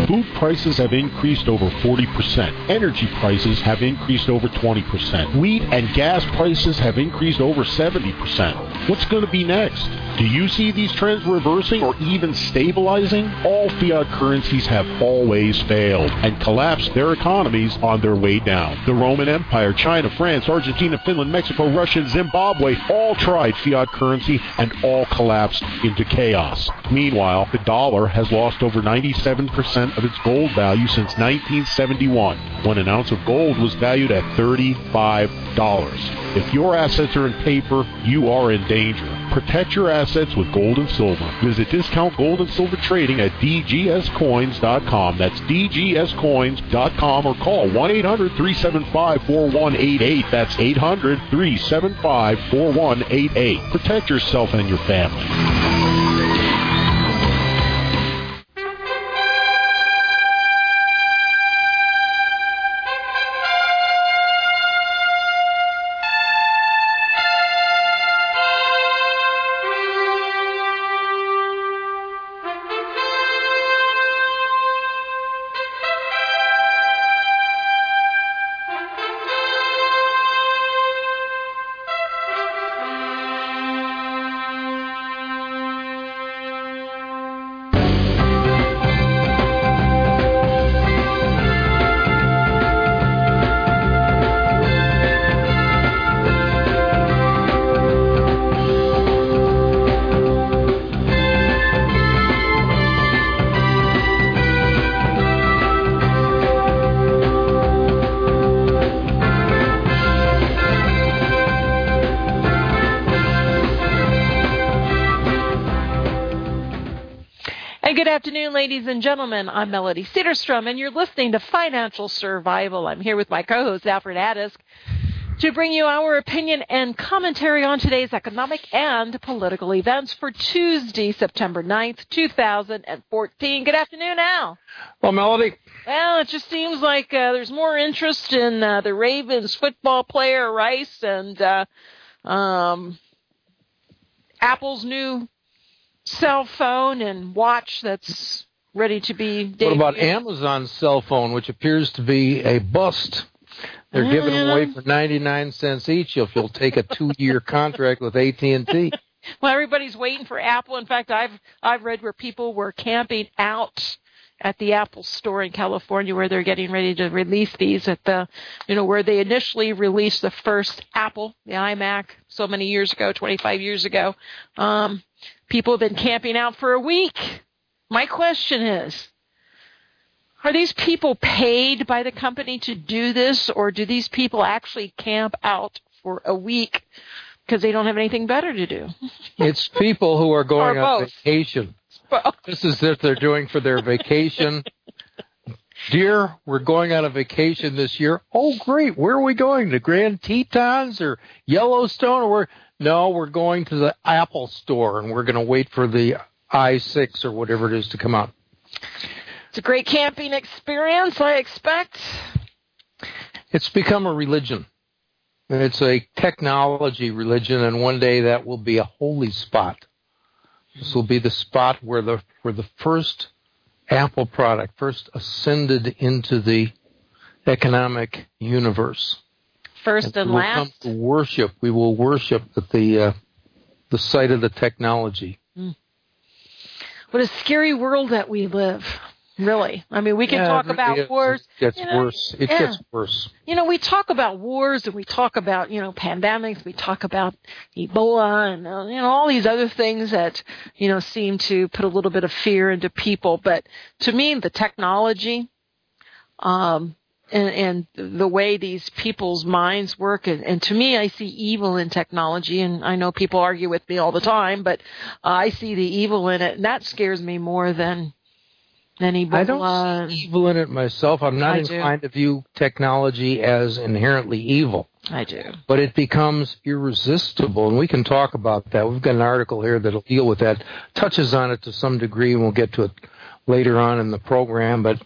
Food prices have increased over 40%. Energy prices have increased over 20%. Wheat and gas prices have increased over 70%. What's going to be next? Do you see these trends reversing or even stabilizing? All fiat currencies have always failed and collapsed their economies on their way down. The Roman Empire, China, France, Argentina, Finland, Mexico, Russia, and Zimbabwe all tried fiat currency and all collapsed into chaos. Meanwhile, the dollar has lost over 97% of its gold value since 1971, when an ounce of gold was valued at $35. If your assets are in paper, you are in danger. Protect your assets with gold and silver. Visit Discount Gold and Silver Trading at dgscoins.com. That's dgscoins.com, or call 1-800-375-4188. That's 800-375-4188. Protect yourself and your family. Good afternoon, ladies and gentlemen. I'm Melody Cedarstrom, and you're listening to Financial Survival. I'm here with my co-host, Alfred Adisk, to bring you our opinion and commentary on today's economic and political events for Tuesday, September 9th, 2014. Good afternoon, Al. Well, Melody. Well, it just seems like there's more interest in the Ravens football player, Rice, and Apple's new cell phone and watch that's ready to be debuted. What about Amazon's cell phone, which appears to be a bust? They're giving them away for 99 cents each if you'll take a 2-year contract with AT&T. Well, everybody's waiting for Apple. In fact, I've read where people were camping out at the Apple store in California where they're getting ready to release these at the, where they initially released the first Apple, the iMac, so many years ago, 25 years ago. People have been camping out for a week. My question is, are these people paid by the company to do this, or do these people actually camp out for a week because they don't have anything better to do? It's people who are going on both. vacation. This is what they're doing for their vacation. Dear, we're going on a vacation this year. Oh, great. Where are we going? To Grand Tetons or Yellowstone? Or No, we're going to the Apple store, and we're going to wait for the i6 or whatever it is to come out. It's a great camping experience, I expect. It's become a religion. And it's a technology religion, and one day that will be a holy spot. This will be the spot where the first Apple product first ascended into the economic universe. First and last. Come to worship. We will worship at the site of the technology. What a scary world that we live. Really. I mean, we can talk about wars. It gets worse. It gets worse. We talk about wars and we talk about, pandemics. We talk about Ebola and, all these other things that, seem to put a little bit of fear into people. But to me, the technology, and the way these people's minds work, and to me, I see evil in technology, and I know people argue with me all the time, but I see the evil in it, and that scares me more than Ebola. I don't see evil in it myself. I'm not inclined to view technology as inherently evil. I do. But it becomes irresistible, and we can talk about that. We've got an article here that'll deal with that, touches on it to some degree, and we'll get to it later on in the program, but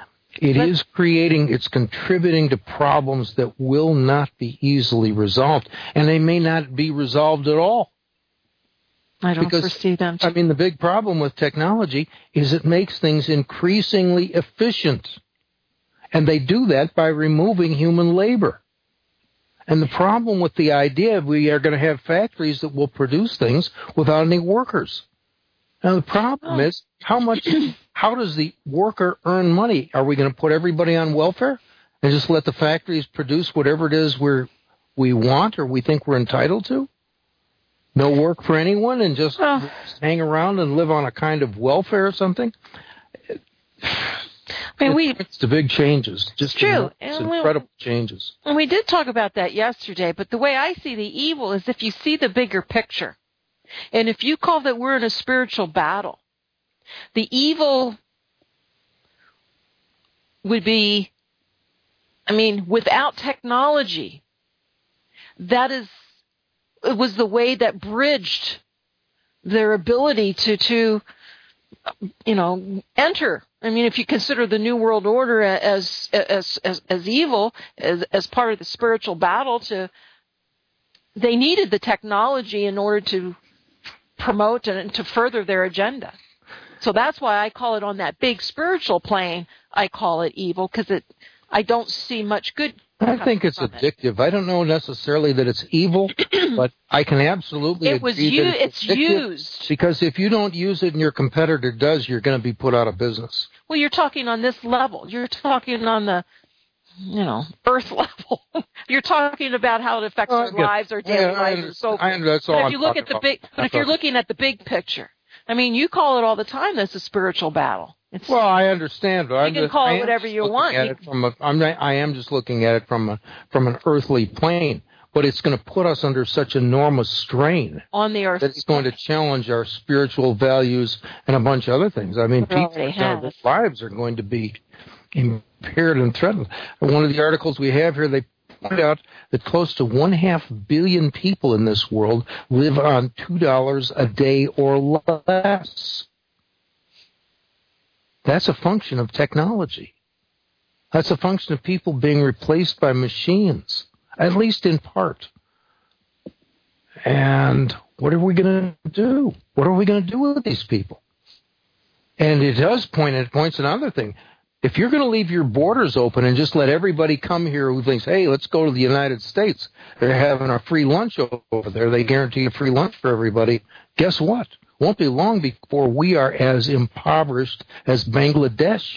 it's contributing to problems that will not be easily resolved, and they may not be resolved at all. I don't foresee them to. I mean, the big problem with technology is it makes things increasingly efficient. And they do that by removing human labor. And the problem with the idea we are going to have factories that will produce things without any workers. Now, the problem is, how does the worker earn money? Are we going to put everybody on welfare and just let the factories produce whatever it is we want or we think we're entitled to? No work for anyone and just hang around and live on a kind of welfare or something? I mean, it's the big changes. Just true. It's incredible changes. And we did talk about that yesterday, but the way I see the evil is if you see the bigger picture. And if you call that we're in a spiritual battle, the evil would be, I mean, without technology, it was the way that bridged their ability to enter. I mean, if you consider the New World Order as evil, as part of the spiritual battle, they needed the technology in order to promote and to further their agenda. So that's why I call it on that big spiritual plane, I call it evil, because I don't see much good. I think it's addictive. I don't know necessarily that it's evil, but I can absolutely agree that it's used. Because if you don't use it and your competitor does, you're going to be put out of business. Well, you're talking on this level. You're talking on the, Earth level. You're talking about how it affects our lives, our daily lives, and so forth. That's all if you're looking at the big picture, I mean, you call it all the time. That's a spiritual battle. I understand. But you can call it whatever you want. I am just looking at it from an earthly plane, but it's going to put us under such enormous strain on the earth that it's going to challenge our spiritual values and a bunch of other things. I mean, people's lives are going to be impaired and threatened. One of the articles we have here, they point out that close to 1.5 billion people in this world live on $2 a day or less. That's a function of technology. That's a function of people being replaced by machines, at least in part. And what are we going to do? What are we going to do with these people? And it points another thing. If you're going to leave your borders open and just let everybody come here who thinks, hey, let's go to the United States, they're having a free lunch over there, they guarantee a free lunch for everybody, guess what? Won't be long before we are as impoverished as Bangladesh.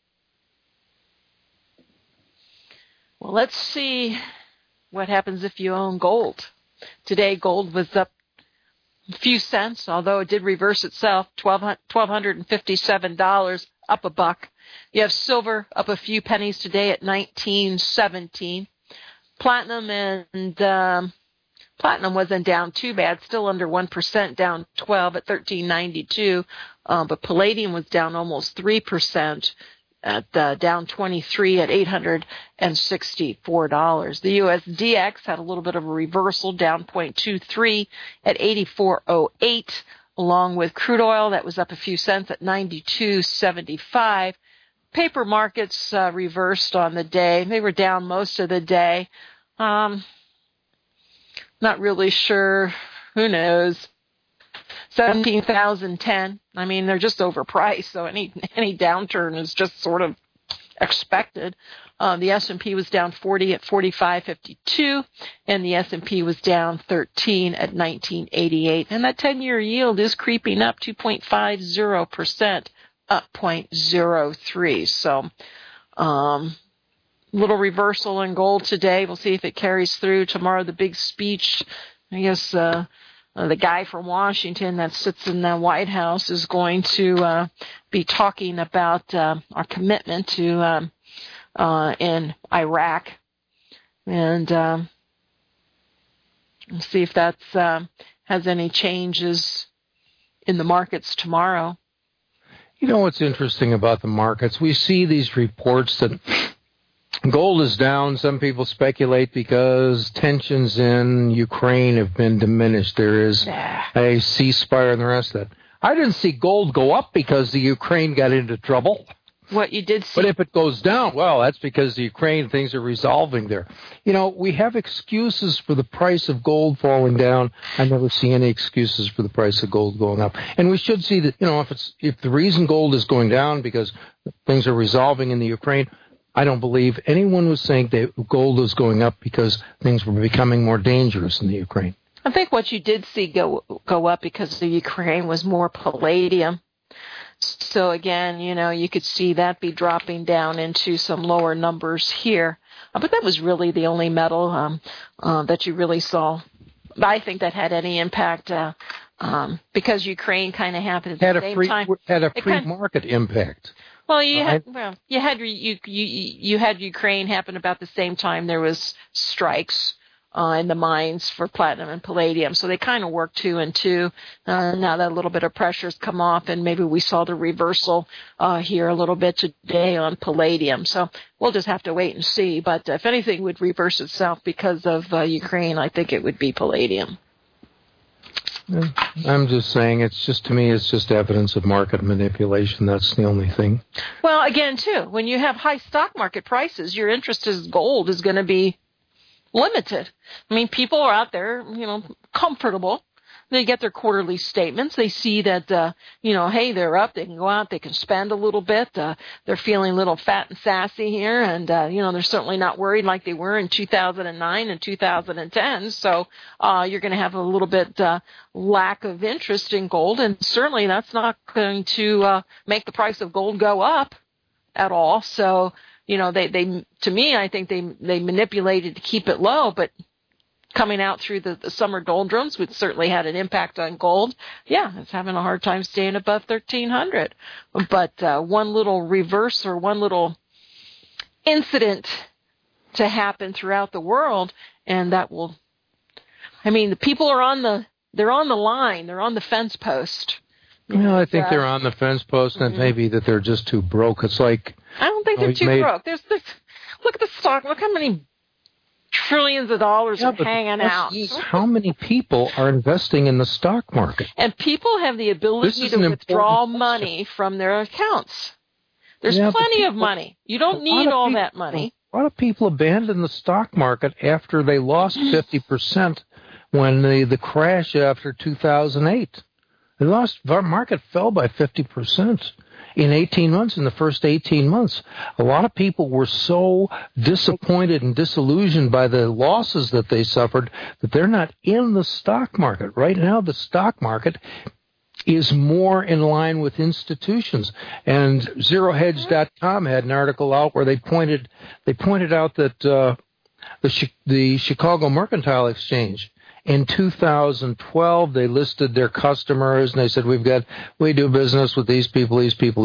Well, let's see what happens if you own gold. Today, gold was up a few cents, although it did reverse itself, $1,257, up $1. You have silver up a few pennies today at $19.17. Platinum wasn't down too bad, still under 1%, down 12 at $13.92. But palladium was down almost 3%, at down 23 at $864. The USDX had a little bit of a reversal, down 0.23 at 84.08, along with crude oil that was up a few cents at 92.75. Paper markets reversed on the day. They were down most of the day. Not really sure. Who knows? 17,010. I mean, they're just overpriced, so any downturn is just sort of expected. The S&P was down 40 at 45.52, and the S&P was down 13 at 1988. And that 10-year yield is creeping up 2.50%, up 0.03. So, little reversal in gold today. We'll see if it carries through tomorrow. The big speech, I guess, the guy from Washington that sits in the White House is going to be talking about our commitment to in Iraq, and see if that has any changes in the markets tomorrow. You know what's interesting about the markets? We see these reports that gold is down. Some people speculate because tensions in Ukraine have been diminished. There is a ceasefire and the rest of that. I didn't see gold go up because the Ukraine got into trouble. what you did see. But if it goes down, well, that's because the Ukraine things are resolving there. We have excuses for the price of gold falling down. I never see any excuses for the price of gold going up. And we should see that, if the reason gold is going down because things are resolving in the Ukraine, I don't believe anyone was saying that gold was going up because things were becoming more dangerous in the Ukraine. I think what you did see go up because the Ukraine was more palladium. So again, you could see that be dropping down into some lower numbers here. But that was really the only metal that you really saw. I think that had any impact because Ukraine kind of happened at the same time. Had a free market impact. Well, you had Ukraine happen about the same time there was strikes in the mines for platinum and palladium. So they kind of work 2 and 2. Now that a little bit of pressure's come off, and maybe we saw the reversal here a little bit today on palladium. So we'll just have to wait and see. But if anything would reverse itself because of Ukraine, I think it would be palladium. I'm just saying, it's just evidence of market manipulation. That's the only thing. Well, again, too, when you have high stock market prices, your interest in gold is going to be limited. I mean, people are out there, comfortable. They get their quarterly statements. They see that, hey, they're up. They can go out. They can spend a little bit. They're feeling a little fat and sassy here. And, they're certainly not worried like they were in 2009 and 2010. So you're going to have a little bit lack of interest in gold. And certainly that's not going to make the price of gold go up at all. So, they to me, I think they manipulated to keep it low, but coming out through the summer doldrums, which certainly had an impact on gold. Yeah, it's having a hard time staying above 1,300. But one little reverse or one little incident to happen throughout the world, and that will, the people are they're on the line, they're on the fence post. I think they're on the fence post, and maybe that they're just too broke. It's like, I don't think they're too broke. There's look at the stock. Look how many trillions of dollars are hanging out. How many people are investing in the stock market? And people have the ability to withdraw money from their accounts. There's plenty of money. You don't need all that money. A lot of people abandoned the stock market after they lost 50% when the crash after 2008. The market fell by 50% in 18 months, in the first 18 months. A lot of people were so disappointed and disillusioned by the losses that they suffered that they're not in the stock market. Right now, the stock market is more in line with institutions. And ZeroHedge.com had an article out where they pointed out that the Chicago Mercantile Exchange, in 2012, they listed their customers, and they said, we do business with these people.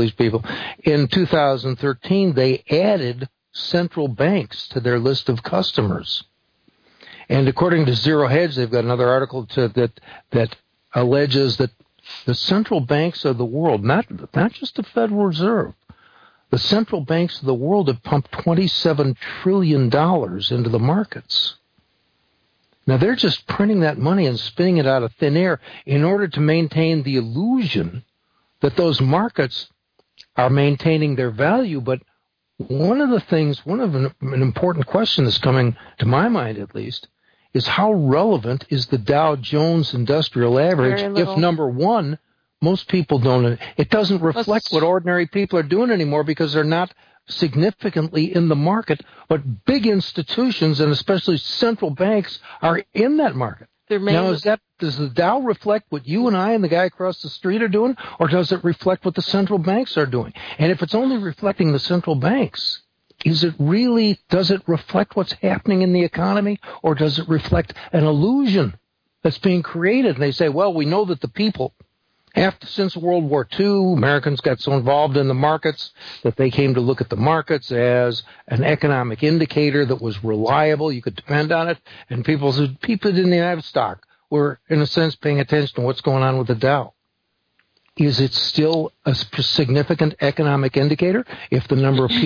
In 2013, they added central banks to their list of customers. And according to Zero Hedge, they've got another article that alleges that the central banks of the world, not just the Federal Reserve, the central banks of the world have pumped $27 trillion into the markets. Now, they're just printing that money and spinning it out of thin air in order to maintain the illusion that those markets are maintaining their value. But one of an important question that's coming to my mind, at least, is how relevant is the Dow Jones Industrial Average if, number one, most people don't. It doesn't reflect what ordinary people are doing anymore because they're not significantly in the market, but big institutions and especially central banks are in that market. Now, does the Dow reflect what you and I and the guy across the street are doing, or does it reflect what the central banks are doing? And if it's only reflecting the central banks, does it reflect what's happening in the economy, or does it reflect an illusion that's being created? And they say, well, we know that the people, since World War II, Americans got so involved in the markets that they came to look at the markets as an economic indicator that was reliable. You could depend on it. And people didn't have stock. Were, in a sense, paying attention to what's going on with the Dow. Is it still a significant economic indicator if the number of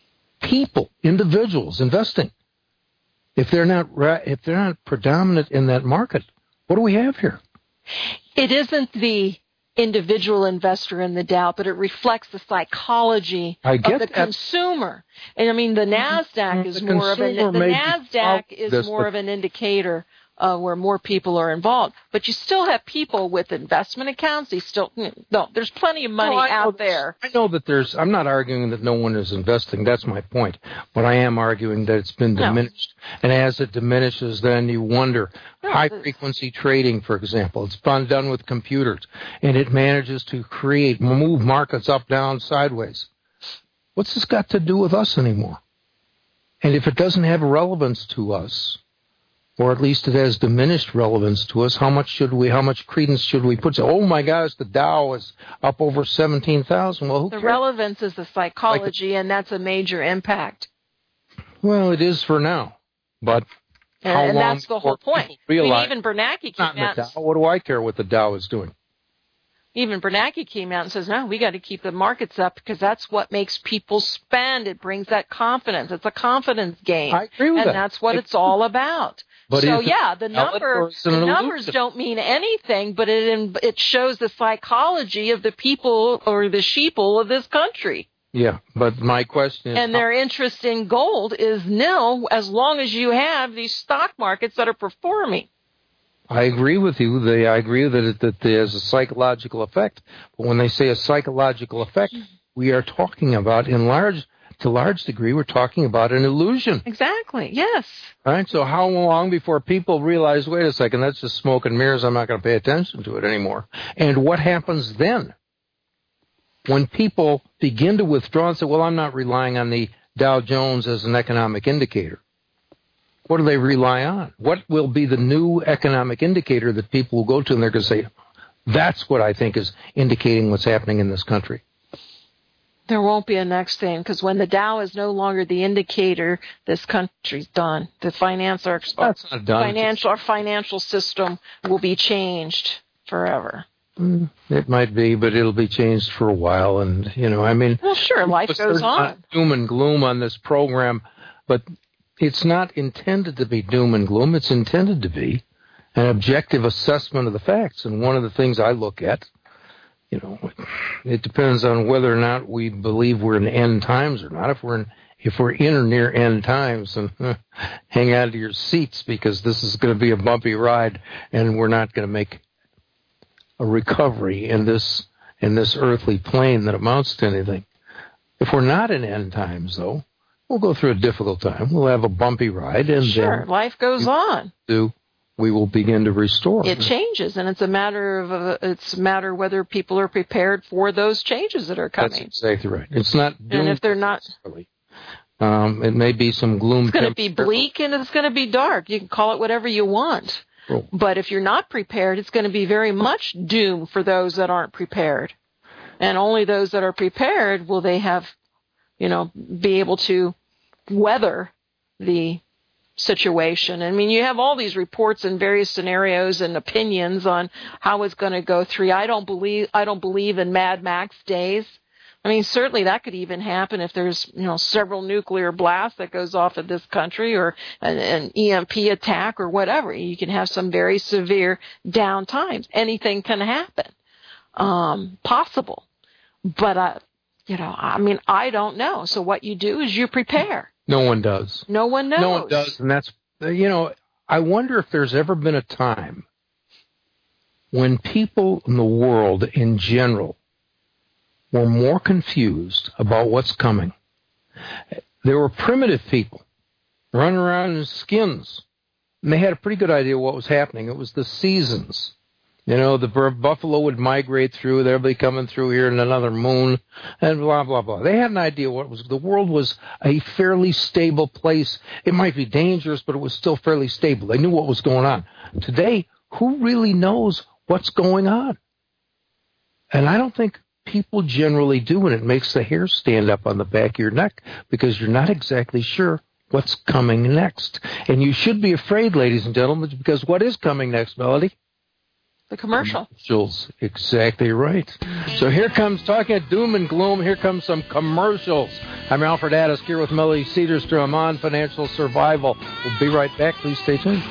individuals investing, if they're not predominant in that market? What do we have here? It isn't the individual investor in the Dow, but it reflects the psychology of the consumer. And I mean, the NASDAQ is more of an indicator where more people are involved. But you still have people with investment accounts. There's plenty of money out there. I know that I'm not arguing that no one is investing. That's my point. But I am arguing that it's been diminished. And as it diminishes, then you wonder. High-frequency trading, for example, it's been done with computers. And it manages to move markets up, down, sideways. What's this got to do with us anymore? And if it doesn't have relevance to us, or at least it has diminished relevance to us, how much credence should we put? Oh my gosh, the Dow is up over 17,000. Well, who cares? The relevance is the psychology, and that's a major impact. Well, it is for now, but how long? And that's the whole point. Even Bernanke came out. What do I care what the Dow is doing? Even Bernanke came out and says, no, we got to keep the markets up because that's what makes people spend. It brings that confidence. It's a confidence game. I agree with that. And that's what it's all about. But the numbers don't mean anything, but it shows the psychology of the people or the sheeple of this country. Yeah, but my question is... And their interest in gold is nil as long as you have these stock markets that are performing. I agree with you. I agree that there's a psychological effect. But when they say a psychological effect, we are talking about, to a large degree, we're talking about an illusion. Exactly, yes. All right, so how long before people realize, wait a second, that's just smoke and mirrors, I'm not going to pay attention to it anymore? And what happens then? When people begin to withdraw and say, well, I'm not relying on the Dow Jones as an economic indicator. What do they rely on? What will be the new economic indicator that people will go to and they're going to say, that's what I think is indicating what's happening in this country? There won't be a next thing because when the Dow is no longer the indicator, this country's done. The financial system will be changed forever. It might be, but it'll be changed for a while. And, well, sure, life goes on. Doom and gloom on this program, but it's not intended to be doom and gloom. It's intended to be an objective assessment of the facts. And one of the things I look at, it depends on whether or not we believe we're in end times or not. If we're in or near end times, then hang on to your seats because this is going to be a bumpy ride, and we're not going to make a recovery in this earthly plane that amounts to anything. If we're not in end times, though, we'll go through a difficult time. We'll have a bumpy ride, and life goes on. We will begin to restore. It changes, and it's a matter whether people are prepared for those changes that are coming. That's exactly right. It's not. And if they're not, it may be some gloom. It's going to be bleak and it's going to be dark. You can call it whatever you want. Oh. But if you're not prepared, it's going to be very much doom for those that aren't prepared. And only those that are prepared will they have, be able to weather the situation. I mean, you have all these reports and various scenarios and opinions on how it's going to go through. I don't believe in Mad Max days. I mean, certainly that could even happen if there's, several nuclear blasts that goes off in this country or an EMP attack or whatever. You can have some very severe down times. Anything can happen. Possible. But, I don't know. So what you do is you prepare. No one does. No one knows. No one does. And that's, I wonder if there's ever been a time when people in the world in general were more confused about what's coming. There were primitive people running around in skins, and they had a pretty good idea what was happening. It was the seasons. The buffalo would migrate through, they'll be coming through here in another moon, and blah, blah, blah. They had an idea the world was a fairly stable place. It might be dangerous, but it was still fairly stable. They knew what was going on. Today, who really knows what's going on? And I don't think people generally do, and it makes the hair stand up on the back of your neck because you're not exactly sure what's coming next. And you should be afraid, ladies and gentlemen, because what is coming next, Melody? The commercial. Commercials, exactly right. So here comes, talking at doom and gloom, here comes some commercials. I'm Alfred Addis here with Melody Cedarstrom on Financial Survival. We'll be right back. Please stay tuned.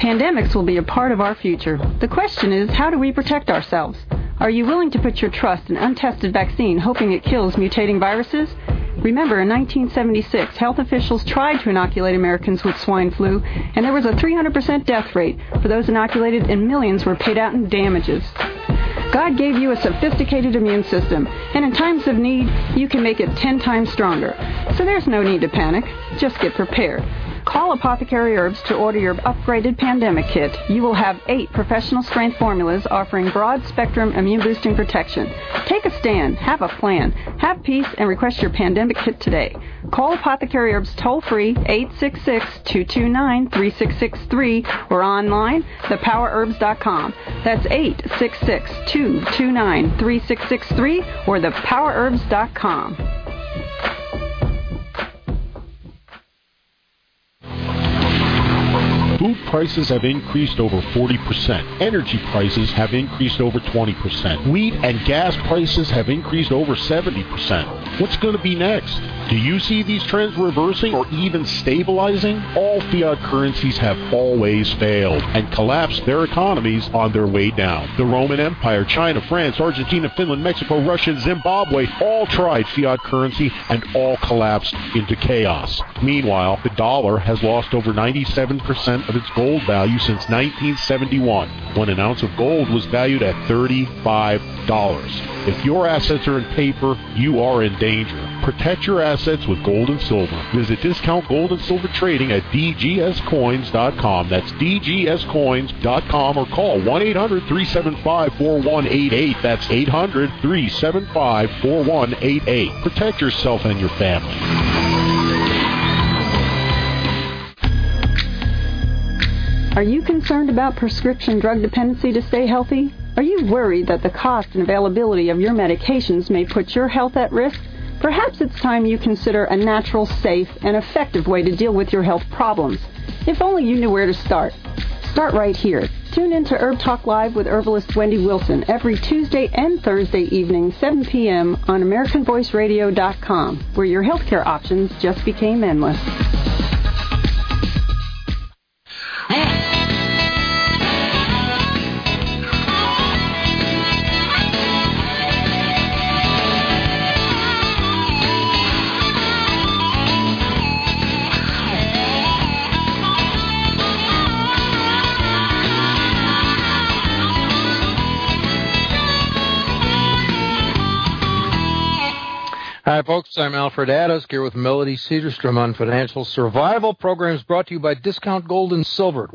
Pandemics will be a part of our future. The question is, how do we protect ourselves? Are you willing to put your trust in untested vaccine, hoping it kills mutating viruses? Remember, in 1976, health officials tried to inoculate Americans with swine flu, and there was a 300% death rate for those inoculated, and millions were paid out in damages. God gave you a sophisticated immune system, and in times of need, you can make it 10 times stronger. So there's no need to panic. Just get prepared. Call Apothecary Herbs to order your upgraded pandemic kit. You will have 8 professional-strength formulas offering broad-spectrum immune-boosting protection. Take a stand, have a plan, have peace, and request your pandemic kit today. Call Apothecary Herbs toll-free 866-229-3663 or online, thepowerherbs.com. That's 866-229-3663 or thepowerherbs.com. Food prices have increased over 40%. Energy prices have increased over 20%. Wheat and gas prices have increased over 70%. What's going to be next? Do you see these trends reversing or even stabilizing? All fiat currencies have always failed and collapsed their economies on their way down. The Roman Empire, China, France, Argentina, Finland, Mexico, Russia, and Zimbabwe all tried fiat currency and all collapsed into chaos. Meanwhile, the dollar has lost over 97% of its gold value since 1971, when an ounce of gold was valued at $35. If your assets are in paper, you are in danger. Protect your assets with gold and silver. Visit Discount Gold and Silver Trading at dgscoins.com. That's dgscoins.com, or call 1-800-375-4188. That's 800-375-4188. Protect yourself and your family. Are you concerned about prescription drug dependency to stay healthy? Are you worried that the cost and availability of your medications may put your health at risk? Perhaps it's time you consider a natural, safe, and effective way to deal with your health problems. If only you knew where to start. Start right here. Tune in to Herb Talk Live with herbalist Wendy Wilson every Tuesday and Thursday evening, 7 p.m. on AmericanVoiceRadio.com, where your healthcare options just became endless. Hi, folks. I'm Alfred Addis here with Melody Cedarstrom on Financial Survival. Program is brought to you by Discount Gold and Silver,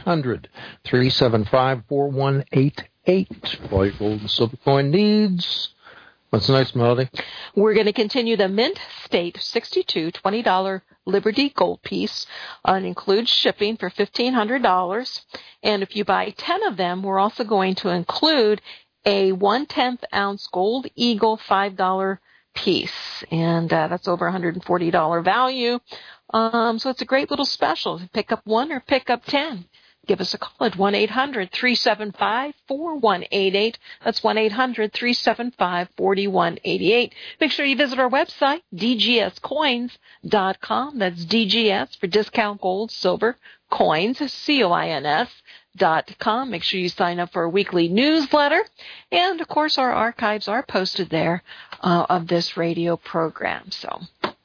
1-800-375-4188. For all your gold and silver coin needs. What's next, Melody? We're going to continue the Mint State 62 $20 Liberty gold piece. It includes shipping for $1,500. And if you buy 10 of them, we're also going to include a 1/10 ounce Gold Eagle $5 piece, and that's over $140 value. So it's a great little special. Pick up 1 or pick up 10. Give us a call at 1-800-375-4188. That's 1-800-375-4188. Make sure you visit our website, dgscoins.com. That's DGS for Discount Gold, Silver, Coins, COINS.com. Make sure you sign up for our weekly newsletter. And, of course, our archives are posted there of this radio program. So,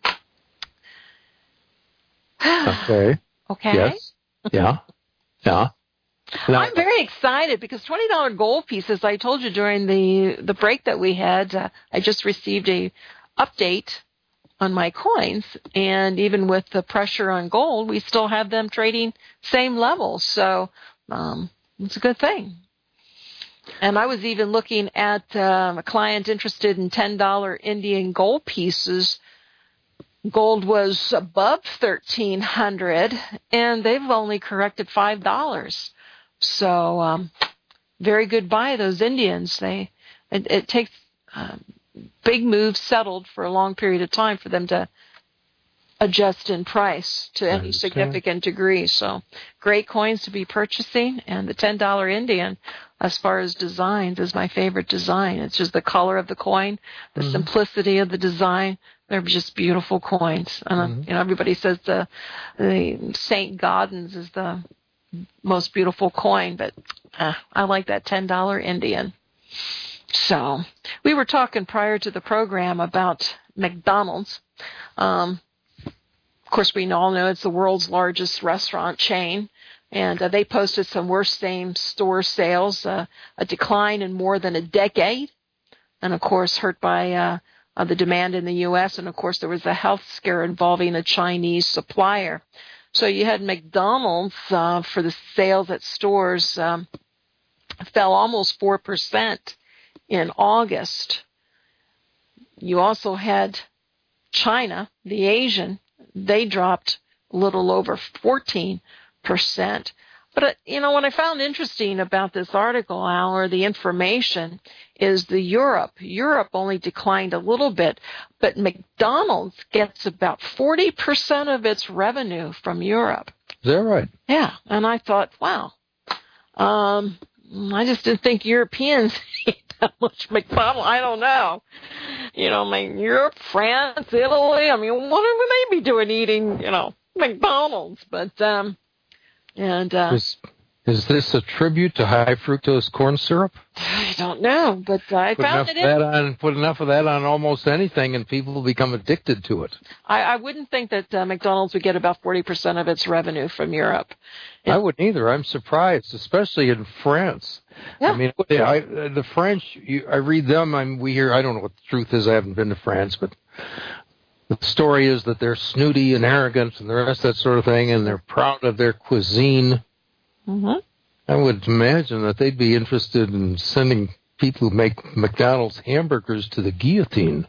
Okay. Yes. Yeah. Now, I'm very excited because $20 gold pieces, I told you during the break that we had, I just received a update on my coins, and even with the pressure on gold, we still have them trading same levels. So it's a good thing. And I was even looking at a client interested in $10 Indian gold pieces. Gold was above $1,300, and they've only corrected $5. So very good buy, those Indians. It takes big moves settled for a long period of time for them to adjust in price to any significant degree. So great coins to be purchasing, and the $10 Indian, as far as designs, is my favorite design. It's just the color of the coin, the simplicity of the design. They're just beautiful coins. Everybody says the St. Gaudens is the most beautiful coin, but I like that $10 Indian. So we were talking prior to the program about McDonald's. Of course, we all know it's the world's largest restaurant chain, and they posted some worst same-store sales, a decline in more than a decade, and, of course, hurt by the demand in the U.S., and, of course, there was a health scare involving a Chinese supplier. So you had McDonald's for the sales at stores fell almost 4% in August. You also had China, the Asian, they dropped a little over 14%. But, what I found interesting about this article, Al, or the information, is Europe only declined a little bit, but McDonald's gets about 40% of its revenue from Europe. Is that right? Yeah, and I thought, wow. I just didn't think Europeans ate that much McDonald's. I don't know. Europe, France, Italy, what would they be doing eating, McDonald's? But, is this a tribute to high fructose corn syrup? I don't know, but I found it. Put enough of that on almost anything, and people will become addicted to it. I wouldn't think that McDonald's would get about 40% of its revenue from Europe. I wouldn't either. I'm surprised, especially in France. Yeah. The French, I read them. We hear. I don't know what the truth is. I haven't been to France, but the story is that they're snooty and arrogant and the rest of that sort of thing, and they're proud of their cuisine. Mm-hmm. I would imagine that they'd be interested in sending people who make McDonald's hamburgers to the guillotine.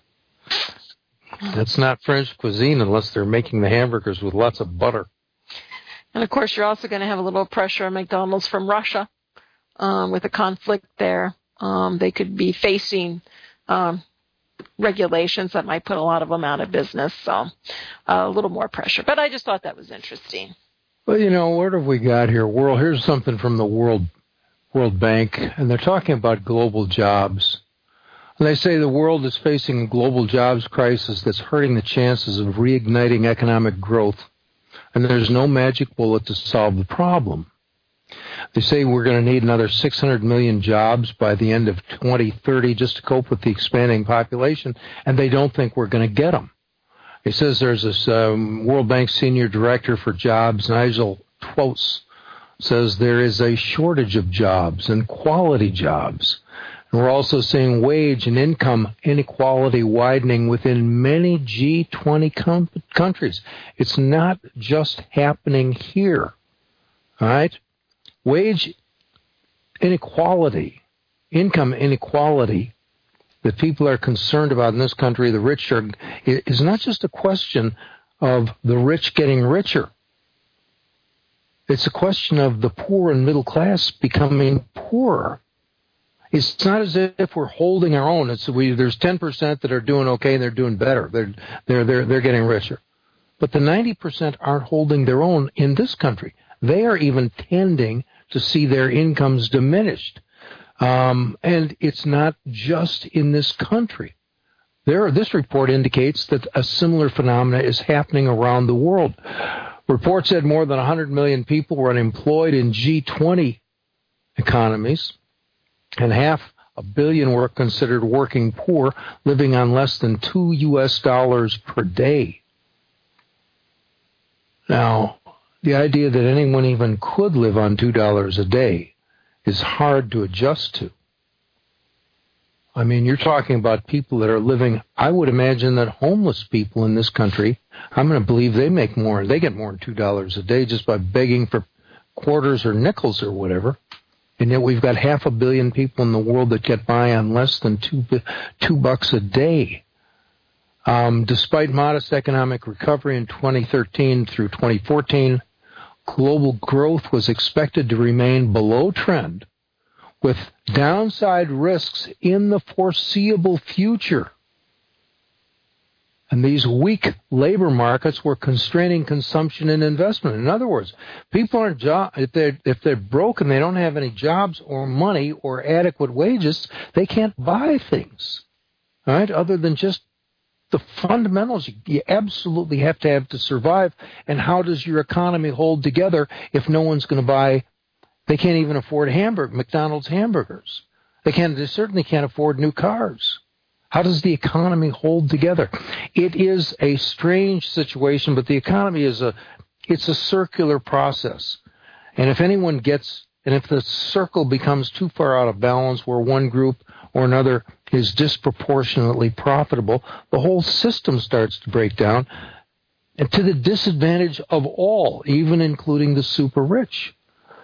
That's not French cuisine unless they're making the hamburgers with lots of butter. And, of course, you're also going to have a little pressure on McDonald's from Russia with the conflict there. They could be facing regulations that might put a lot of them out of business, so a little more pressure. But I just thought that was interesting. Well, what have we got here? Here's something from the World Bank, and they're talking about global jobs. And they say the world is facing a global jobs crisis that's hurting the chances of reigniting economic growth, and there's no magic bullet to solve the problem. They say we're going to need another 600 million jobs by the end of 2030 just to cope with the expanding population, and they don't think we're going to get them. He says there's this World Bank Senior Director for Jobs, Nigel Twose, says there is a shortage of jobs and quality jobs. And we're also seeing wage and income inequality widening within many G20 countries. It's not just happening here. All right? Wage inequality, income inequality that people are concerned about in this country, the rich is not just a question of the rich getting richer. It's a question of the poor and middle class becoming poorer. It's not as if we're holding our own. There's 10% that are doing okay and they're doing better. They're getting richer. But the 90% aren't holding their own in this country. They are even tending to see their incomes diminished. And it's not just in this country. This report indicates that a similar phenomena is happening around the world. Report said more than 100 million people were unemployed in G20 economies, and $500 million were considered working poor, living on less than $2 per day. Now, the idea that anyone even could live on $2 a day is hard to adjust to. You're talking about people that are living, I would imagine that homeless people in this country, I'm going to believe they get more than $2 a day just by begging for quarters or nickels or whatever. And yet we've got $500 million people in the world that get by on less than $2 a day. Despite modest economic recovery in 2013 through 2014, global growth was expected to remain below trend, with downside risks in the foreseeable future. And these weak labor markets were constraining consumption and investment. In other words, people aren't if they're broke and they don't have any jobs or money or adequate wages, they can't buy things, all right, other than just the fundamentals you absolutely have to survive. And how does your economy hold together if no one's going to buy? They can't even afford McDonald's hamburgers. They certainly can't afford new cars. How does the economy hold together? It is a strange situation, but the economy it's a circular process. And if the circle becomes too far out of balance where one group or another is disproportionately profitable, the whole system starts to break down, and to the disadvantage of all, even including the super rich.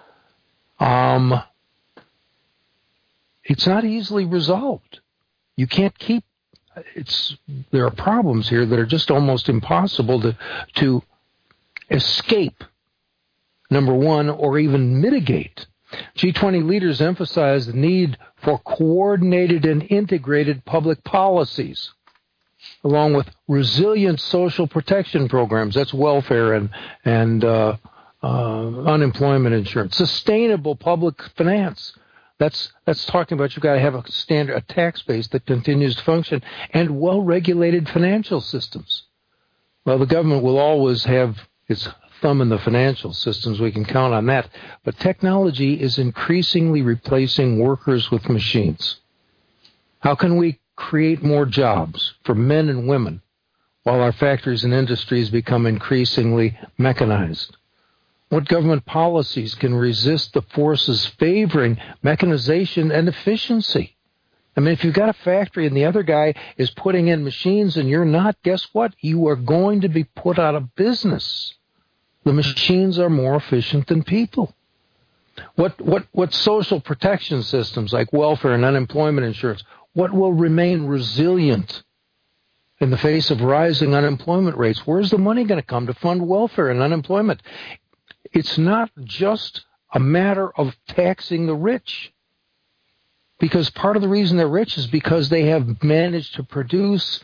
It's not easily resolved. You can't keep. There are problems here that are just almost impossible to escape. Number one, or even mitigate. G20 leaders emphasize the need for coordinated and integrated public policies, along with resilient social protection programs. That's welfare and unemployment insurance. Sustainable public finance. That's talking about you've got to have a tax base that continues to function, and well-regulated financial systems. Well, the government will always have its thumb in the financial systems. We can count on that. But technology is increasingly replacing workers with machines. How can we create more jobs for men and women while our factories and industries become increasingly mechanized? What government policies can resist the forces favoring mechanization and efficiency? I mean, if you've got a factory and the other guy is putting in machines and you're not, guess what? You are going to be put out of business. The machines are more efficient than people. What social protection systems like welfare and unemployment insurance, what will remain resilient in the face of rising unemployment rates? Where's the money going to come to fund welfare and unemployment? It's not just a matter of taxing the rich, because part of the reason they're rich is because they have managed to produce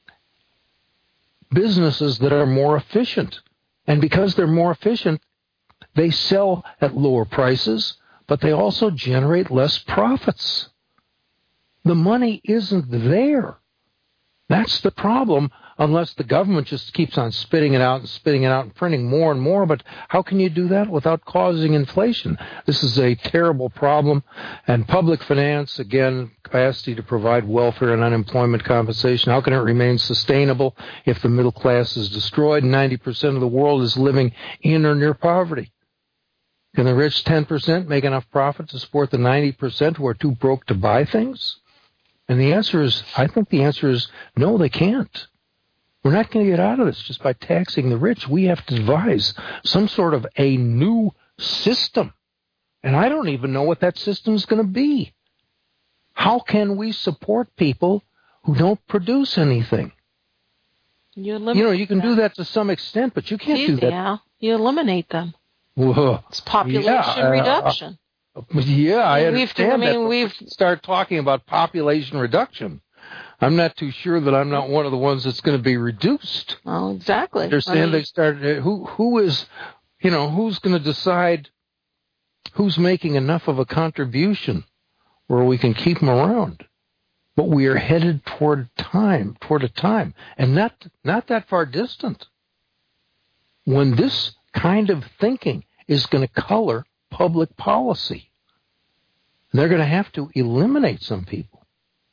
businesses that are more efficient. And because they're more efficient, they sell at lower prices, but they also generate less profits. The money isn't there. That's the problem, unless the government just keeps on spitting it out and printing more and more. But how can you do that without causing inflation? This is a terrible problem. And public finance, again, capacity to provide welfare and unemployment compensation, how can it remain sustainable if the middle class is destroyed and 90% of the world is living in or near poverty? Can the rich 10% make enough profit to support the 90% who are too broke to buy things? And I think the answer is no, they can't. We're not going to get out of this just by taxing the rich. We have to devise some sort of a new system. And I don't even know what that system is going to be. How can we support people who don't produce anything? You can do that to some extent, but you can't do that. Yeah, you eliminate them. It's population reduction. I understand that. We've start talking about population reduction. I'm not too sure that I'm not one of the ones that's going to be reduced. Oh, exactly. Understand they started. Who's going to decide who's making enough of a contribution where we can keep them around? But we are headed toward a time, and not that far distant, when this kind of thinking is going to color public policy. They're going to have to eliminate some people.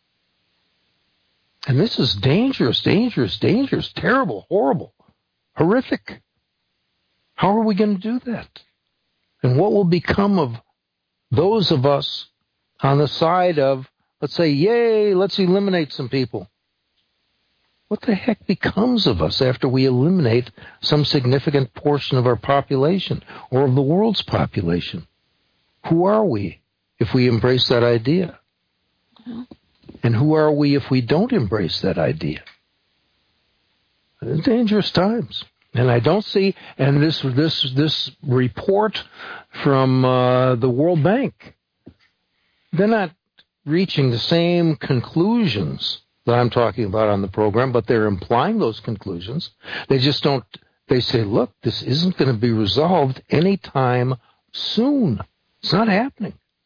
And this is dangerous, terrible, horrible, horrific. How are we going to do that? And what will become of those of us on the side of, let's say, yay, let's eliminate some people? What the heck becomes of us after we eliminate some significant portion of our population or of the world's population? Who are we if we embrace that idea? And who are we if we don't embrace that idea? It's dangerous times. And I don't see, and this report from the World Bank, they're not reaching the same conclusions that I'm talking about on the program, but they're implying those conclusions. They just don't, they say, look, this isn't going to be resolved anytime soon. It's not happening.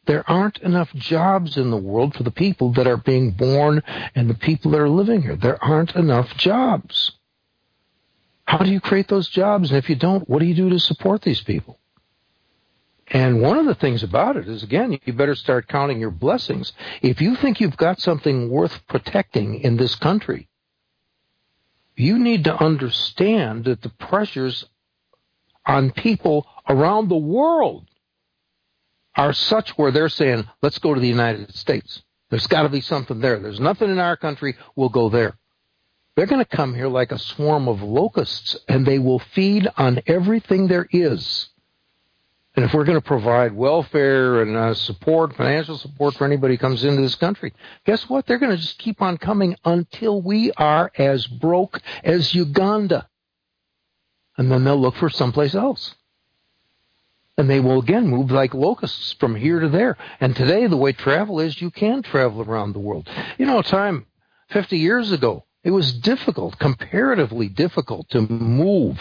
There aren't enough jobs in the world for the people that are being born and the people that are living here. There aren't enough jobs. How do you create those jobs? And if you don't, what do you do to support these people? And one of the things about it is, again, you better start counting your blessings. If you think you've got something worth protecting in this country, you need to understand that the pressures on people around the world are such where they're saying, let's go to the United States. There's got to be something there. There's nothing in our country. We'll go there. They're going to come here like a swarm of locusts, and they will feed on everything there is. And if we're going to provide welfare and support, financial support for anybody who comes into this country, guess what? They're going to just keep on coming until we are as broke as Uganda. And then they'll look for someplace else. And they will, again, move like locusts from here to there. And today, the way travel is, you can travel around the world. 50 years ago, it was difficult, comparatively difficult, to move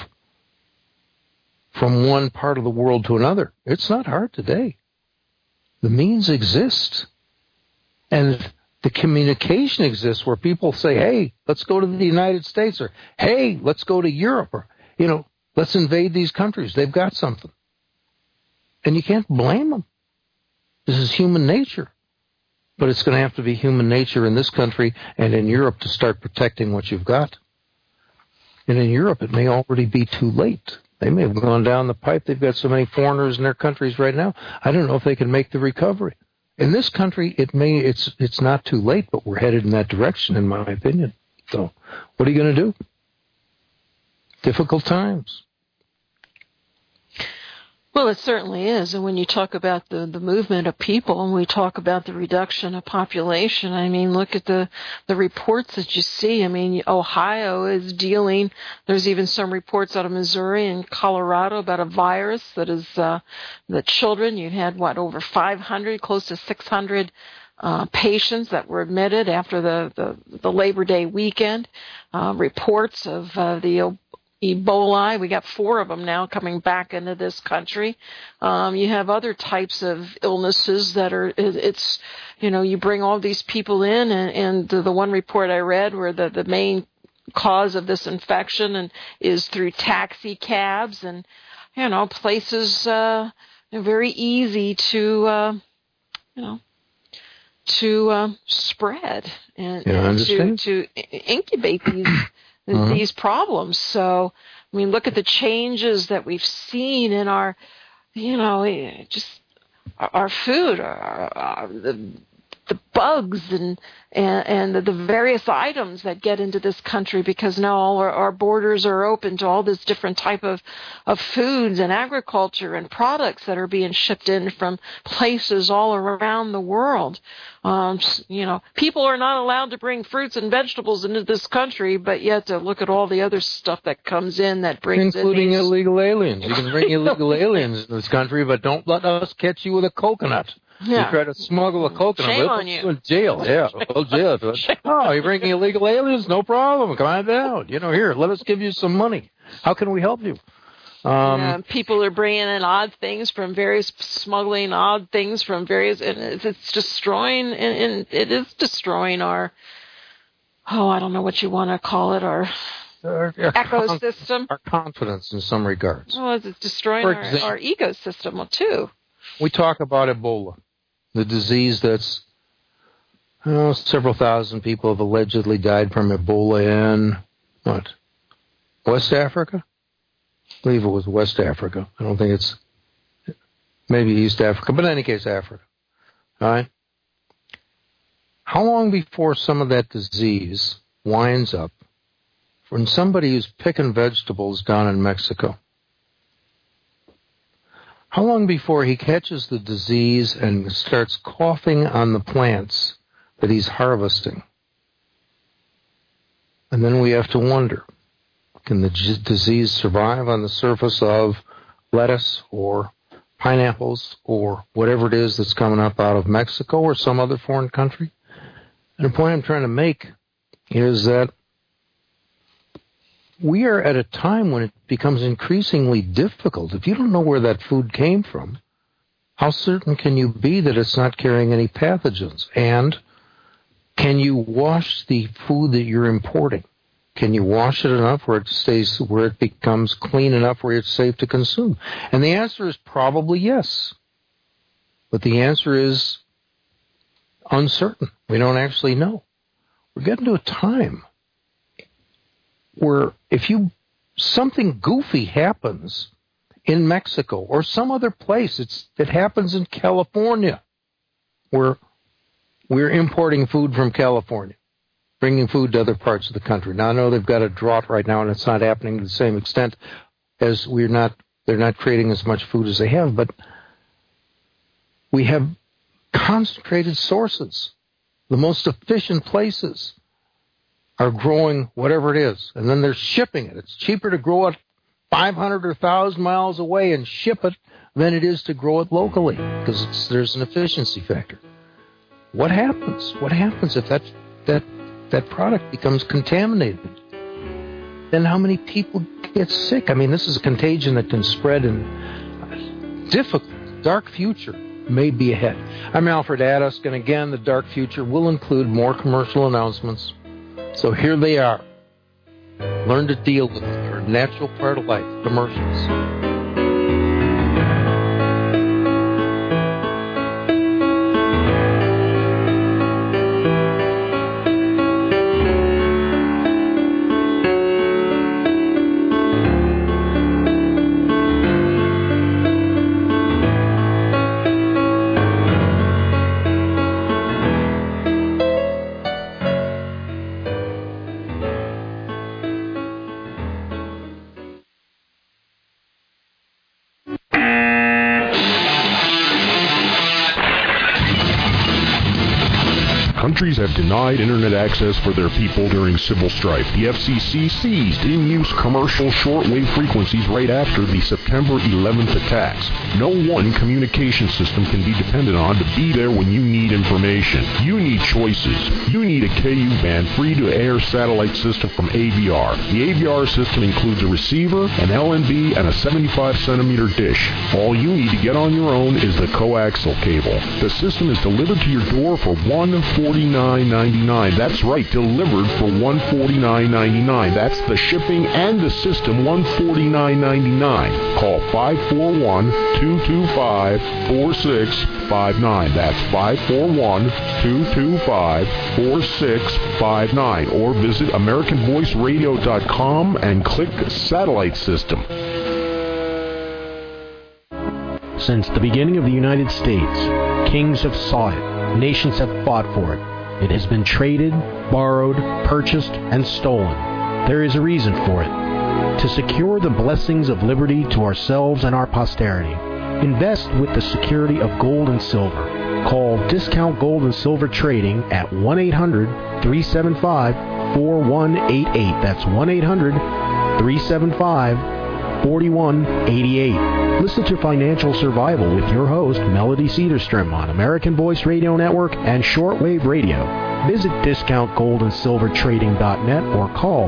from one part of the world to another. It's not hard today. The means exist. And the communication exists where people say, hey, let's go to the United States, or hey, let's go to Europe, or, let's invade these countries. They've got something. And you can't blame them. This is human nature. But it's going to have to be human nature in this country and in Europe to start protecting what you've got. And in Europe, it may already be too late. They may have gone down the pipe. They've got so many foreigners in their countries right now. I don't know if they can make the recovery. In this country, it's not too late, but we're headed in that direction, in my opinion. So what are you going to do? Difficult times. Well, it certainly is. And when you talk about the movement of people and we talk about the reduction of population, look at the reports that you see. Ohio is dealing, there's even some reports out of Missouri and Colorado about a virus that is the children. You had, over 500, close to 600 patients that were admitted after the Labor Day weekend. Reports of the Ebola. We got 4 of them now coming back into this country. You have other types of illnesses that are, you bring all these people in, and the one report I read where the main cause of this infection is through taxi cabs and, places very easy to spread and to incubate these problems. So, look at the changes that we've seen in our, just our food, the bugs and the various items that get into this country, because now all our borders are open to all this different type of foods and agriculture and products that are being shipped in from places all around the world. People are not allowed to bring fruits and vegetables into this country, but yet look at all the other stuff that comes in that brings including in illegal aliens. You can bring illegal aliens in this country, but don't let us catch you with a coconut. Yeah. You try to smuggle a coconut, Shame we'll on put you. you in jail. Yeah, we'll jail. Oh, you're bringing illegal aliens? No problem. Come on down. Here, let us give you some money. How can we help you? People are bringing in odd things from various, smuggling odd things from various, and it's destroying, and it is destroying our, I don't know what you want to call it, our ecosystem. Our confidence in some regards. Well, it's destroying our ecosystem too. We talk about Ebola, the disease that's several thousand people have allegedly died from Ebola in, West Africa? I believe it was West Africa. I don't think it's maybe East Africa, but in any case, Africa. All right? How long before some of that disease winds up from somebody who's picking vegetables down in Mexico? How long before he catches the disease and starts coughing on the plants that he's harvesting? And then we have to wonder, can the disease survive on the surface of lettuce or pineapples or whatever it is that's coming up out of Mexico or some other foreign country? And the point I'm trying to make is that we are at a time when it becomes increasingly difficult. If you don't know where that food came from, How certain can you be that it's not carrying any pathogens? And can you wash the food that you're importing? Can you wash it enough where it becomes clean enough where it's safe to consume? And the answer is probably yes. But the answer is uncertain. We don't actually know. We're getting to a time where if something goofy happens in Mexico or some other place, it happens in California, where we're importing food from California, bringing food to other parts of the country. Now, I know they've got a drought right now, and it's not happening to the same extent as they're not creating as much food as they have, but we have concentrated sources. The most efficient places are growing whatever it is, and then they're shipping it. It's cheaper to grow it 500 or 1,000 miles away and ship it than it is to grow it locally, because there's an efficiency factor. What happens? What happens if that product becomes contaminated? Then how many people get sick? I mean, this is a contagion that can spread in difficult, dark future may be ahead. I'm Alfred Adask, and again, the dark future will include more commercial announcements. So here they are. Learn to deal with them. They're a natural part of life. Commercials. Countries have denied internet access for their people during civil strife. The FCC seized in-use commercial shortwave frequencies right after the September 11th attacks. No one communication system can be depended on to be there when you need information. You need choices. You need a KU-band free-to-air satellite system from AVR. The AVR system includes a receiver, an LNB, and a 75-centimeter dish. All you need to get on your own is the coaxial cable. The system is delivered to your door for $149.99. That's right, delivered for $149.99. That's the shipping and the system, $149.99. Call 541-225-4659. That's 541-225-4659. Or visit AmericanVoiceRadio.com and click Satellite System. Since the beginning of the United States, kings have sought it. Nations have fought for it. It has been traded, borrowed, purchased, and stolen. There is a reason for it. To secure the blessings of liberty to ourselves and our posterity, invest with the security of gold and silver. Call Discount Gold and Silver Trading at 1-800-375-4188. That's 1-800-375-4188. Listen to Financial Survival with your host, Melody Cedarstrom, on American Voice Radio Network and Shortwave Radio. Visit DiscountGoldandSilverTrading.net or call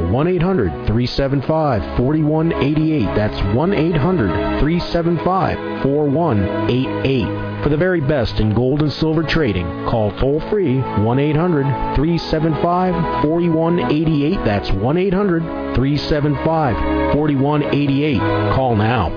1-800-375-4188. That's 1-800-375-4188. For the very best in gold and silver trading, call toll-free 1-800-375-4188. That's 1-800-375-4188. Call now.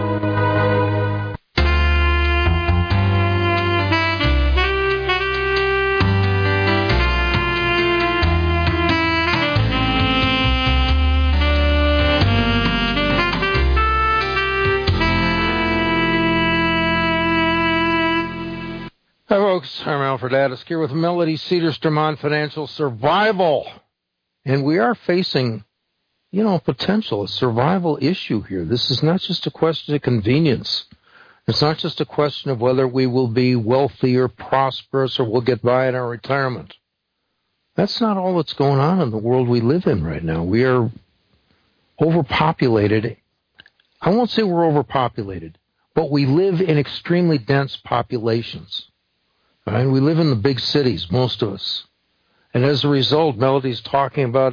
Hi, folks. I'm Alfred Adask here with Melody Cedarstrom on Financial Survival. And we are facing, potential, a survival issue here. This is not just a question of convenience. It's not just a question of whether we will be wealthy or prosperous or we'll get by in our retirement. That's not all that's going on in the world we live in right now. We are overpopulated. I won't say we're overpopulated, but we live in extremely dense populations. Right? We live in the big cities, most of us. And as a result, Melody's talking about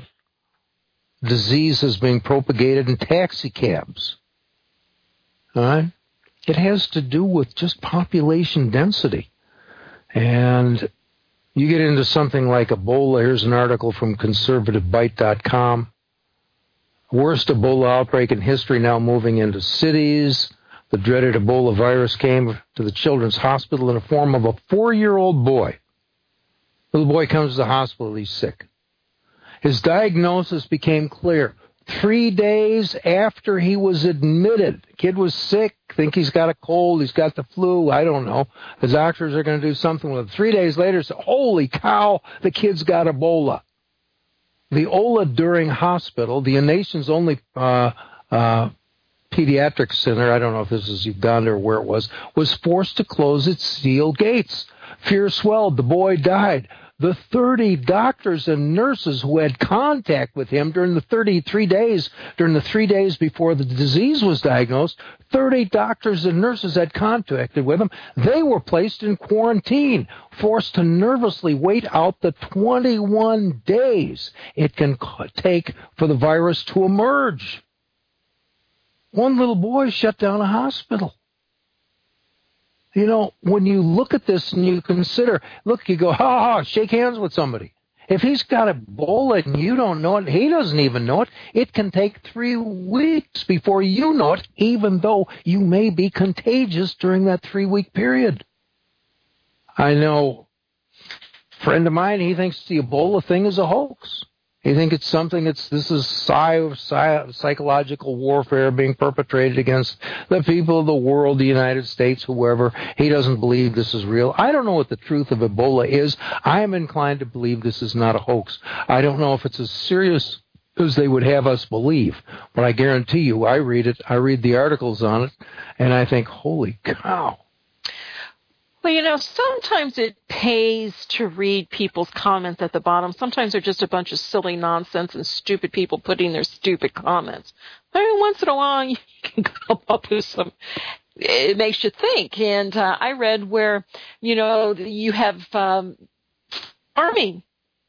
disease is being propagated in taxi cabs. All right? it has to do with just population density. And you get into something like Ebola. Here's an article from conservativebite.com. Worst Ebola outbreak in history now moving into cities. The dreaded Ebola virus came to the children's hospital in the form of a 4-year-old boy. Little boy comes to the hospital, he's sick. His diagnosis became clear 3 days after he was admitted. The kid was sick, think he's got a cold, he's got the flu, I don't know. The doctors are going to do something with him. 3 days later, say, holy cow, the kid's got Ebola. The Ola-During Hospital, the nation's only pediatric center, I don't know if this is Uganda or where it was forced to close its steel gates. Fear swelled. The boy died. The 30 doctors and nurses who had contact with him during the 3 days before the disease was diagnosed, 30 doctors and nurses had contacted with him. They were placed in quarantine, forced to nervously wait out the 21 days it can take for the virus to emerge. One little boy shut down a hospital. You know, when you look at this and you consider, look, you go, shake hands with somebody. If he's got Ebola and you don't know it, he doesn't even know it, it can take 3 weeks before you know it, even though you may be contagious during that 3-week period. I know a friend of mine, he thinks the Ebola thing is a hoax. You think it's something this is psychological warfare being perpetrated against the people of the world, the United States, whoever. He doesn't believe this is real. I don't know what the truth of Ebola is. I am inclined to believe this is not a hoax. I don't know if it's as serious as they would have us believe, but I guarantee you, I read the articles on it, and I think, holy cow. Well, you know, sometimes it pays to read people's comments at the bottom. Sometimes they're just a bunch of silly nonsense and stupid people putting their stupid comments. I mean, once in a while, you can come up with some, it makes you think. And I read where, you know, you have farming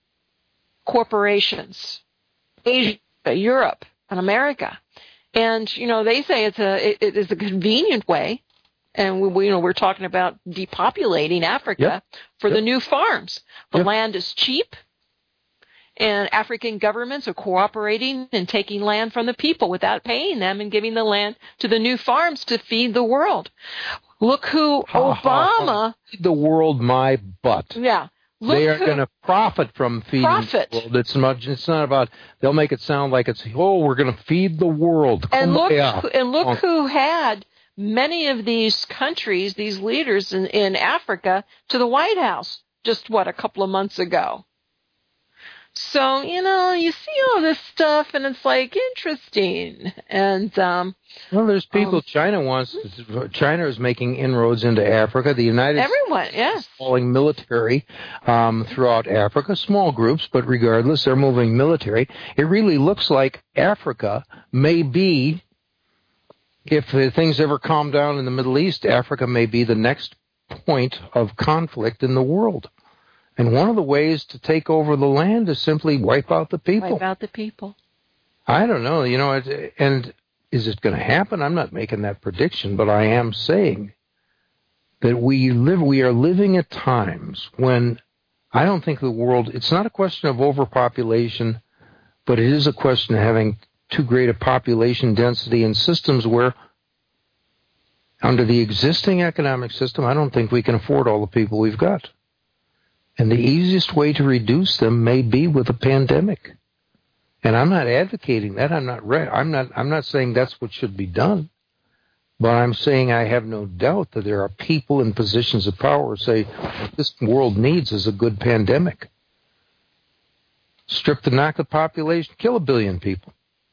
corporations, Asia, Europe, and America. And, you know, they say it is a convenient way. And we're talking about depopulating Africa for the new farms. The land is cheap, and African governments are cooperating and taking land from the people without paying them and giving the land to the new farms to feed the world. Look who Obama... Feed the world my butt. Yeah. They are going to profit from feeding the world. It's not about, they'll make it sound like it's, we're going to feed the world. And look who had many of these countries, these leaders in Africa, to the White House just, a couple of months ago. So, you know, you see all this stuff, and it's like interesting. And there's people. China is making inroads into Africa. The United States is calling military throughout Africa, small groups, but regardless, they're moving military. It really looks like Africa may be, if things ever calm down in the Middle East, Africa may be the next point of conflict in the world. And one of the ways to take over the land is simply wipe out the people. Wipe out the people. I don't know, and is it going to happen? I'm not making that prediction, but I am saying that we are living at times when I don't think the world, it's not a question of overpopulation, but it is a question of having too great a population density in systems where, under the existing economic system, I don't think we can afford all the people we've got. And the easiest way to reduce them may be with a pandemic. And I'm not advocating that. I'm not saying that's what should be done. But I'm saying I have no doubt that there are people in positions of power who say what this world needs is a good pandemic. Strip to knock the population, kill 1 billion people.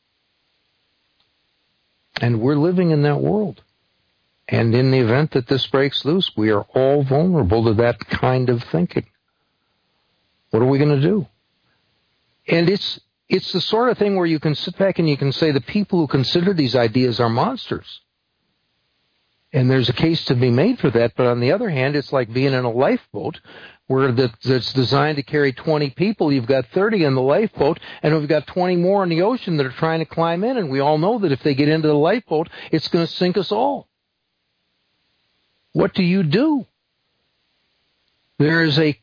And we're living in that world. And in the event that this breaks loose, we are all vulnerable to that kind of thinking. What are we going to do? And it's the sort of thing where you can sit back and you can say the people who consider these ideas are monsters. And there's a case to be made for that. But on the other hand, it's like being in a lifeboat where that's designed to carry 20 people. You've got 30 in the lifeboat, and we've got 20 more in the ocean that are trying to climb in. And we all know that if they get into the lifeboat, it's going to sink us all. what do you do? There is a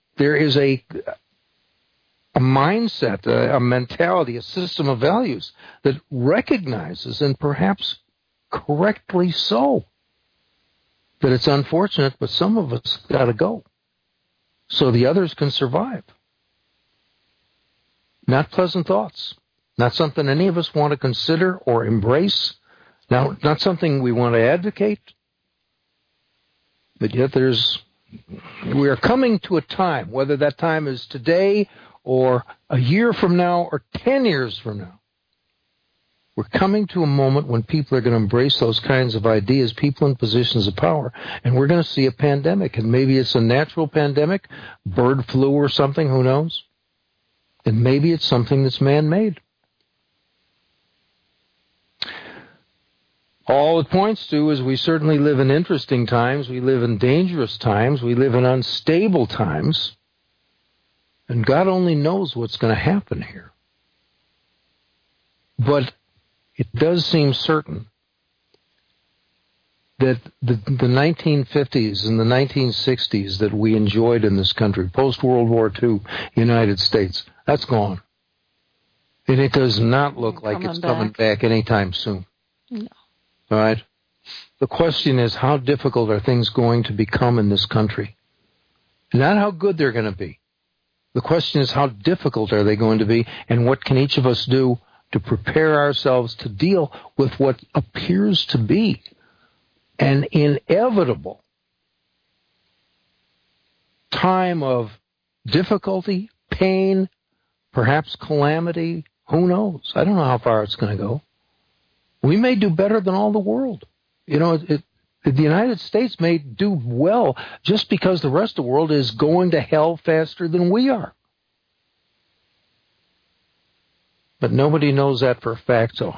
mindset, a mentality, a system of values that recognizes, and perhaps correctly so, that it's unfortunate, but some of us got to go so the others can survive. Not pleasant thoughts. Not something any of us want to consider or embrace. Now, not something we want to advocate. But yet we are coming to a time, whether that time is today or a year from now or 10 years from now. We're coming to a moment when people are going to embrace those kinds of ideas, people in positions of power, and we're going to see a pandemic. And maybe it's a natural pandemic, bird flu or something, who knows? And maybe it's something that's man-made. All it points to is we certainly live in interesting times, we live in dangerous times, we live in unstable times, and God only knows what's going to happen here. But it does seem certain that the 1950s and the 1960s that we enjoyed in this country, post-World War II United States, that's gone. And it does not look like it's coming back anytime soon. No. All right? The question is, how difficult are things going to become in this country? Not how good they're going to be. The question is, how difficult are they going to be, and what can each of us do to prepare ourselves to deal with what appears to be an inevitable time of difficulty, pain, perhaps calamity. Who knows? I don't know how far it's going to go. We may do better than all the world. You know, the United States may do well just because the rest of the world is going to hell faster than we are. But nobody knows that for a fact. So,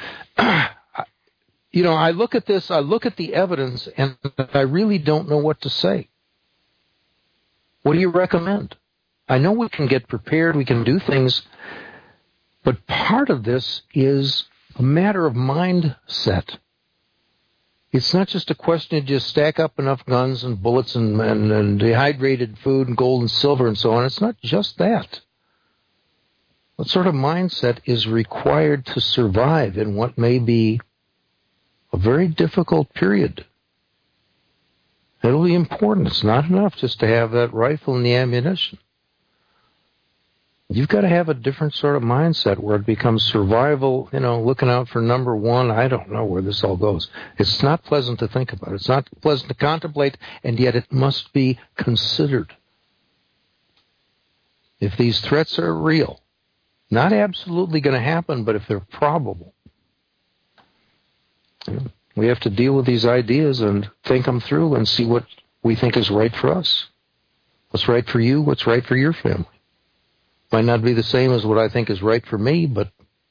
you know, I look at this, I look at the evidence, and I really don't know what to say. What do you recommend? I know we can get prepared, we can do things, but part of this is a matter of mindset. It's not just a question of just stack up enough guns and bullets and dehydrated food and gold and silver and so on. It's not just that. What sort of mindset is required to survive in what may be a very difficult period? It'll be important. It's not enough just to have that rifle and the ammunition. You've got to have a different sort of mindset where it becomes survival, you know, looking out for number one. I don't know where this all goes. It's not pleasant to think about. It's not pleasant to contemplate, and yet it must be considered. If these threats are real, not absolutely going to happen, but if they're probable, we have to deal with these ideas and think them through and see what we think is right for us. What's right for you, what's right for your family. Might not be the same as what I think is right for me, but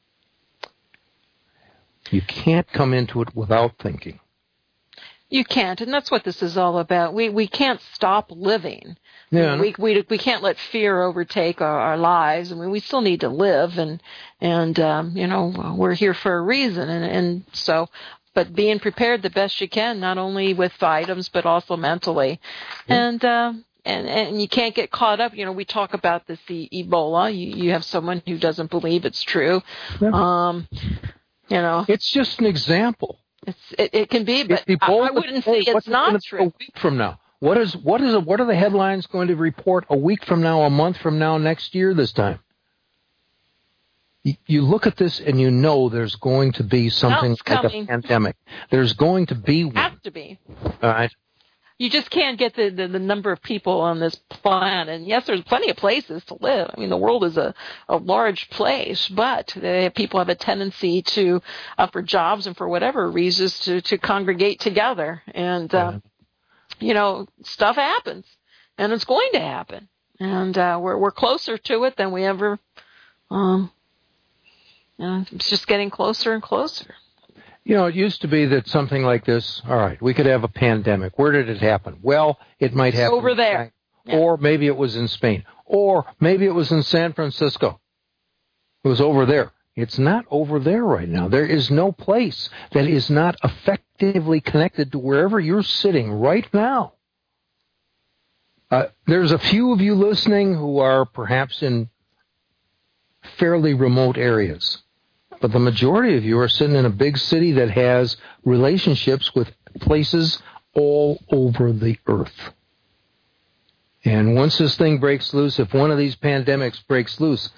you can't come into it without thinking. You can't, and that's what this is all about. We can't stop living. Yeah. We can't let fear overtake our lives. I mean, we still need to live, and you know, we're here for a reason, and so. But being prepared the best you can, not only with items but also mentally, yeah. And you can't get caught up. You know, we talk about this Ebola. You have someone who doesn't believe it's true. Yeah. You know, it's just an example. It can be, but I wouldn't say it's not true. A week from now, what are the headlines going to report a week from now, a month from now, next year, this time? You look at this and you know there's going to be something like a pandemic. There's going to be one. Has to be. All right. You just can't get the number of people on this planet. And yes, there's plenty of places to live. I mean, the world is a large place, but people have a tendency to, for jobs and for whatever reasons, to congregate together. And, you know, stuff happens. And it's going to happen. And we're closer to it than we ever, you know, it's just getting closer and closer. You know, it used to be that something like this, all right, we could have a pandemic. Where did it happen? Well, it might happen over there. Yeah. Or maybe it was in Spain. Or maybe it was in San Francisco. It was over there. It's not over there right now. There is no place that is not effectively connected to wherever you're sitting right now. There's a few of you listening who are perhaps in fairly remote areas, but the majority of you are sitting in a big city that has relationships with places all over the earth. And once this thing breaks loose, if one of these pandemics breaks loose,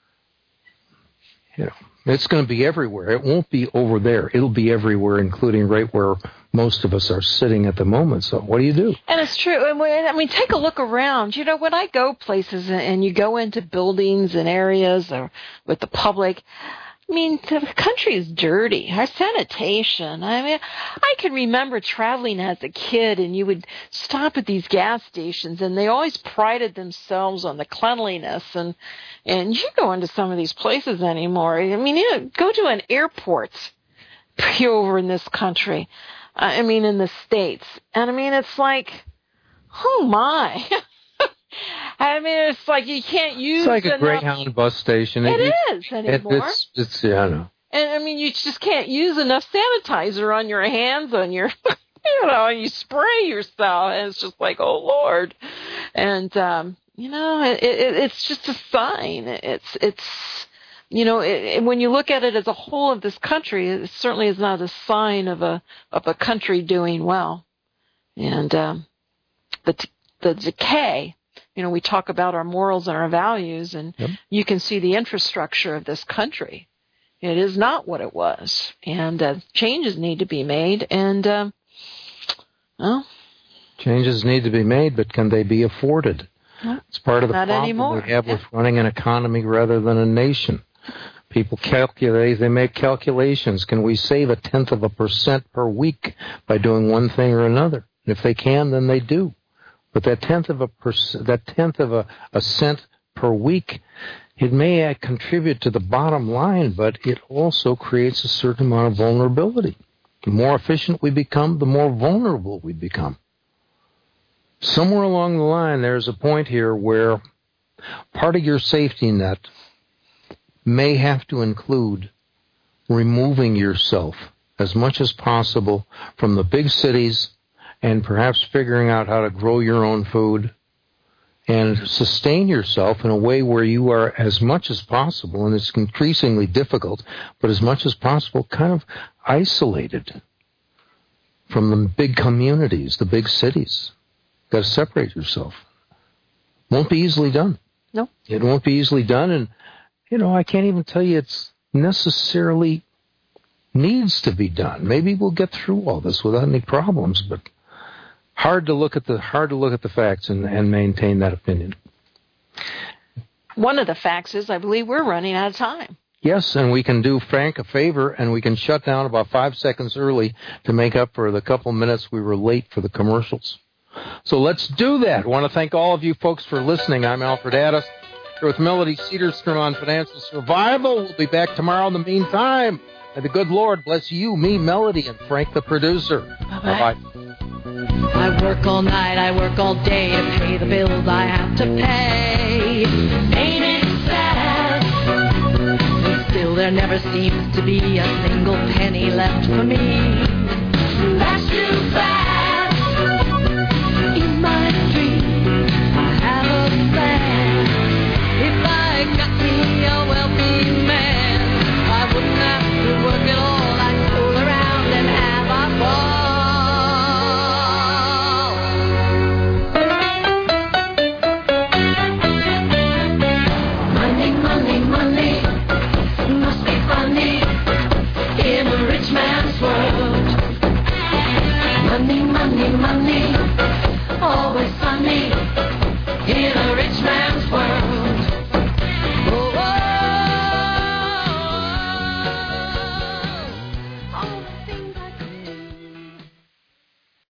it's going to be everywhere. It won't be over there. It'll be everywhere, including right where most of us are sitting at the moment. So what do you do? And it's true. I mean, take a look around. When I go places and you go into buildings and areas or with the public, I mean, the country is dirty. Our sanitation. I mean, I can remember traveling as a kid, and you would stop at these gas stations, and they always prided themselves on the cleanliness. And you go into some of these places anymore. I mean, go to an airport over in this country. In the States. And I mean, it's like, oh my. I mean, it's like you can't use It's like a Greyhound bus station. It is anymore. It's I know. And I mean, you just can't use enough sanitizer on your hands, on your, and you spray yourself, and it's just like, oh Lord. And, it's just a sign. When you look at it as a whole of this country, it certainly is not a sign of a country doing well. And, the decay, we talk about our morals and our values, and you can see the infrastructure of this country. It is not what it was, and changes need to be made. And changes need to be made, but can they be afforded? It's part of the problem anymore. We have with running an economy rather than a nation. People calculate; they make calculations. Can we save 0.1% per week by doing one thing or another? And if they can, then they do. But that tenth of a cent per week, it may contribute to the bottom line, but it also creates a certain amount of vulnerability. The more efficient we become, the more vulnerable we become. Somewhere along the line, there's a point here where part of your safety net may have to include removing yourself as much as possible from the big cities and perhaps figuring out how to grow your own food and sustain yourself in a way where you are as much as possible, and it's increasingly difficult, but as much as possible kind of isolated from the big communities, the big cities. Got to separate yourself. Won't be easily done. No. It won't be easily done, and, I can't even tell you it's necessarily needs to be done. Maybe we'll get through all this without any problems, but hard to look at the facts and maintain that opinion. One of the facts is I believe we're running out of time. Yes, and we can do Frank a favor, and we can shut down about 5 seconds early to make up for the couple minutes we were late for the commercials. So let's do that. I want to thank all of you folks for listening. I'm Alfred Addis, here with Melody Cedarstrom on Financial Survival. We'll be back tomorrow. In the meantime, may the good Lord bless you, me, Melody, and Frank the producer. Bye-bye. I work all night, I work all day to pay the bills I have to pay. Ain't it sad? And still there never seems to be a single penny left for me.